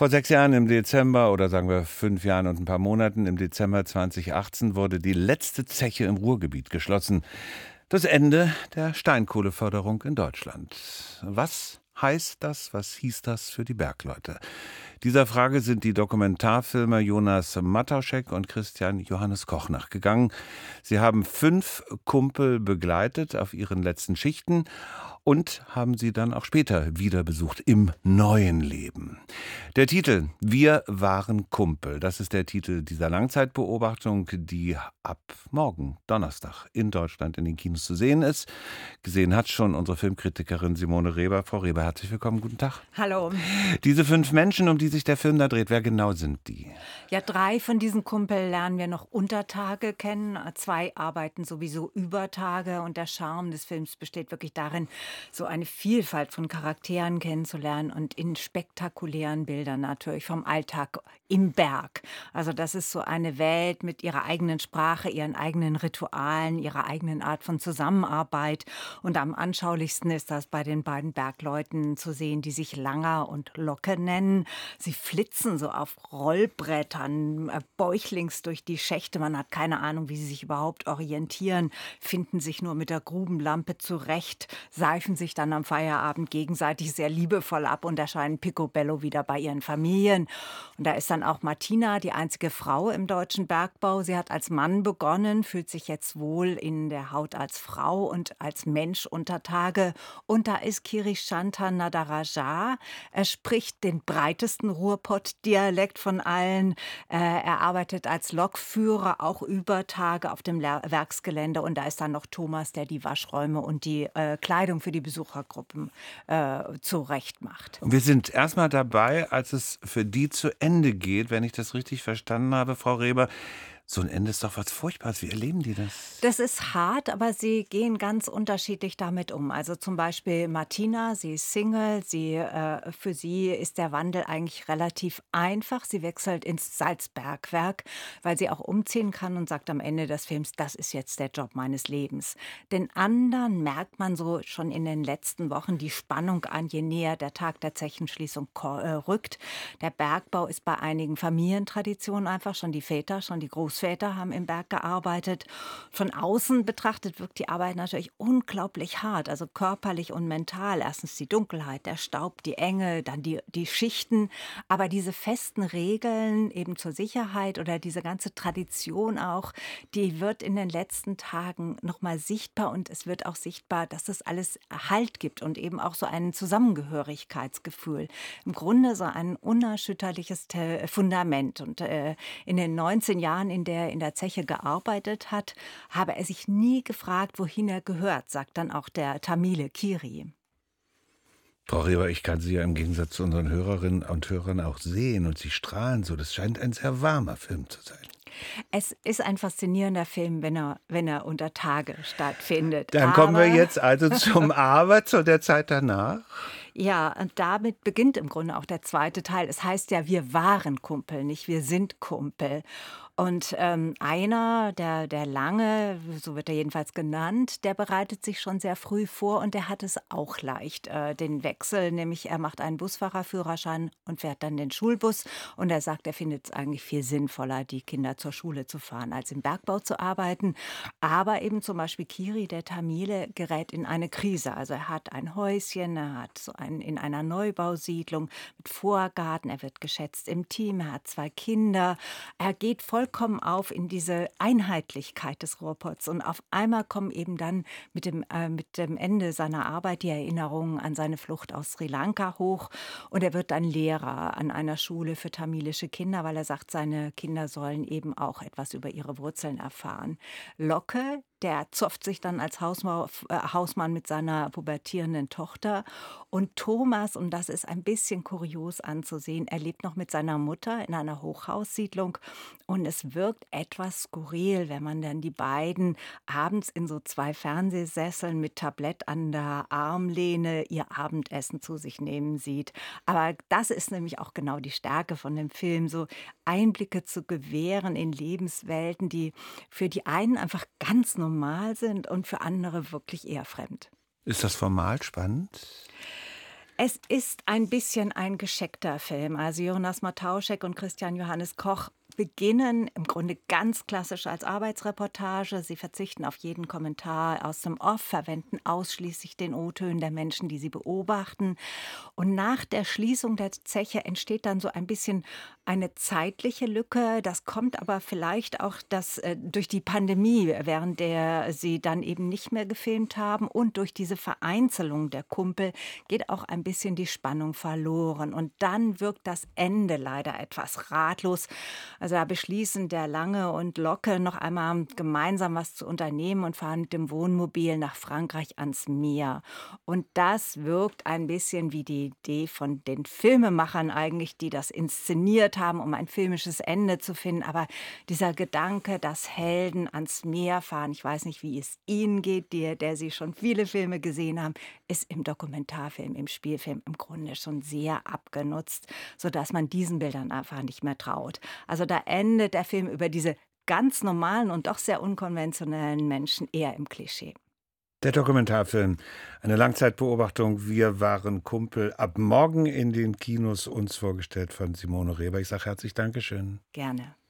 Vor 6 Jahren im Dezember oder sagen wir 5 Jahren und ein paar Monaten im Dezember 2018 wurde die letzte Zeche im Ruhrgebiet geschlossen. Das Ende der Steinkohleförderung in Deutschland. Was heißt das? Was hieß das für die Bergleute? Dieser Frage sind die Dokumentarfilmer Jonas Mataschek und Christian Johannes Koch nachgegangen. Sie haben 5 Kumpel begleitet auf ihren letzten Schichten und haben sie dann auch später wieder besucht im neuen Leben. Der Titel Wir waren Kumpel, das ist der Titel dieser Langzeitbeobachtung, die ab morgen, Donnerstag, in Deutschland in den Kinos zu sehen ist. Gesehen hat schon unsere Filmkritikerin Simone Reber. Frau Reber, herzlich willkommen, guten Tag. Hallo. Diese 5 Menschen, um die sich der Film da dreht, wer genau sind die? Ja, 3 von diesen Kumpel lernen wir noch unter Tage kennen. 2 arbeiten sowieso über Tage. Und der Charme des Films besteht wirklich darin, so eine Vielfalt von Charakteren kennenzulernen und in spektakulären Bildern natürlich vom Alltag im Berg. Also das ist so eine Welt mit ihrer eigenen Sprache, ihren eigenen Ritualen, ihrer eigenen Art von Zusammenarbeit. Und am anschaulichsten ist das bei den beiden Bergleuten zu sehen, die sich Langer und Locke nennen. Sie flitzen so auf Rollbrettern, bäuchlings durch die Schächte. Man hat keine Ahnung, wie sie sich überhaupt orientieren, finden sich nur mit der Grubenlampe zurecht, seifen sich dann am Feierabend gegenseitig sehr liebevoll ab und erscheinen picobello wieder bei ihren Familien. Und da ist dann auch Martina, die einzige Frau im deutschen Bergbau. Sie hat als Mann begonnen, fühlt sich jetzt wohl in der Haut als Frau und als Mensch unter Tage. Und da ist Kirishantha Nadaraja. Er spricht den breitesten Ruhrpott-Dialekt von allen. Er arbeitet als Lokführer, auch über Tage auf dem Werksgelände. Und da ist dann noch Thomas, der die Waschräume und die Kleidung für die Besuchergruppen zurecht macht. Und wir sind erstmal dabei, als es für die zu Ende geht, wenn ich das richtig verstanden habe, Frau Reber. So ein Ende ist doch was Furchtbares. Wie erleben die das? Das ist hart, aber sie gehen ganz unterschiedlich damit um. Also zum Beispiel Martina, sie ist Single, für sie ist der Wandel eigentlich relativ einfach. Sie wechselt ins Salzbergwerk, weil sie auch umziehen kann und sagt am Ende des Films, das ist jetzt der Job meines Lebens. Den anderen merkt man so schon in den letzten Wochen die Spannung an, je näher der Tag der Zechenschließung rückt. Der Bergbau ist bei einigen Familientraditionen einfach schon die Väter, schon die Großväter haben im Berg gearbeitet. Von außen betrachtet wirkt die Arbeit natürlich unglaublich hart, also körperlich und mental. Erstens die Dunkelheit, der Staub, die Enge, dann die Schichten. Aber diese festen Regeln eben zur Sicherheit oder diese ganze Tradition auch, die wird in den letzten Tagen nochmal sichtbar und es wird auch sichtbar, dass das alles Halt gibt und eben auch so ein Zusammengehörigkeitsgefühl. Im Grunde so ein unerschütterliches Fundament. Und in den 19 Jahren, in der er in der Zeche gearbeitet hat, habe er sich nie gefragt, wohin er gehört, sagt dann auch der Tamile Kiri. Frau Reber, ich kann Sie ja im Gegensatz zu unseren Hörerinnen und Hörern auch sehen und Sie strahlen so. Das scheint ein sehr warmer Film zu sein. Es ist ein faszinierender Film, wenn er unter Tage stattfindet. Dann kommen wir jetzt also zum Aber, zu der Zeit danach. Ja, und damit beginnt im Grunde auch der zweite Teil. Es heißt ja, wir waren Kumpel, nicht wir sind Kumpel. Und einer, der Lange, so wird er jedenfalls genannt, der bereitet sich schon sehr früh vor und der hat es auch leicht, den Wechsel. Nämlich er macht einen Busfahrerführerschein und fährt dann den Schulbus. Und er sagt, er findet es eigentlich viel sinnvoller, die Kinder zur Schule zu fahren, als im Bergbau zu arbeiten. Aber eben zum Beispiel Kiri, der Tamile, gerät in eine Krise. Also er hat ein Häuschen, er hat so in einer Neubausiedlung mit Vorgarten, er wird geschätzt im Team, er hat 2 Kinder. Er geht vollkommen auf in diese Einheitlichkeit des Ruhrpots. Und auf einmal kommen eben dann mit dem Ende seiner Arbeit die Erinnerungen an seine Flucht aus Sri Lanka hoch. Und er wird dann Lehrer an einer Schule für tamilische Kinder, weil er sagt, seine Kinder sollen eben auch etwas über ihre Wurzeln erfahren. Locke, der zopft sich dann als Hausmann mit seiner pubertierenden Tochter. Und Thomas, und das ist ein bisschen kurios anzusehen, er lebt noch mit seiner Mutter in einer Hochhaussiedlung. Und es wirkt etwas skurril, wenn man dann die beiden abends in so 2 Fernsehsesseln mit Tablett an der Armlehne ihr Abendessen zu sich nehmen sieht. Aber das ist nämlich auch genau die Stärke von dem Film, so Einblicke zu gewähren in Lebenswelten, die für die einen einfach ganz normal sind und für andere wirklich eher fremd. Ist das formal spannend? Es ist ein bisschen ein gescheckter Film. Also Jonas Matauschek und Christian Johannes Koch beginnen im Grunde ganz klassisch als Arbeitsreportage. Sie verzichten auf jeden Kommentar aus dem Off, verwenden ausschließlich den O-Tönen der Menschen, die sie beobachten. Und nach der Schließung der Zeche entsteht dann so ein bisschen eine zeitliche Lücke. Das kommt aber vielleicht auch durch die Pandemie, während der sie dann eben nicht mehr gefilmt haben, und durch diese Vereinzelung der Kumpel geht auch ein bisschen die Spannung verloren. Und dann wirkt das Ende leider etwas ratlos. Also da beschließen der Lange und Locke noch einmal gemeinsam was zu unternehmen und fahren mit dem Wohnmobil nach Frankreich ans Meer. Und das wirkt ein bisschen wie die Idee von den Filmemachern eigentlich, die das inszeniert haben, um ein filmisches Ende zu finden. Aber dieser Gedanke, dass Helden ans Meer fahren, ich weiß nicht, wie es Ihnen geht, der Sie schon viele Filme gesehen haben, ist im Dokumentarfilm, im Spielfilm im Grunde schon sehr abgenutzt, sodass man diesen Bildern einfach nicht mehr traut. Also da endet der Film über diese ganz normalen und doch sehr unkonventionellen Menschen eher im Klischee. Der Dokumentarfilm, eine Langzeitbeobachtung, wir waren Kumpel, ab morgen in den Kinos, uns vorgestellt von Simone Reber. Ich sage herzlich Dankeschön. Gerne.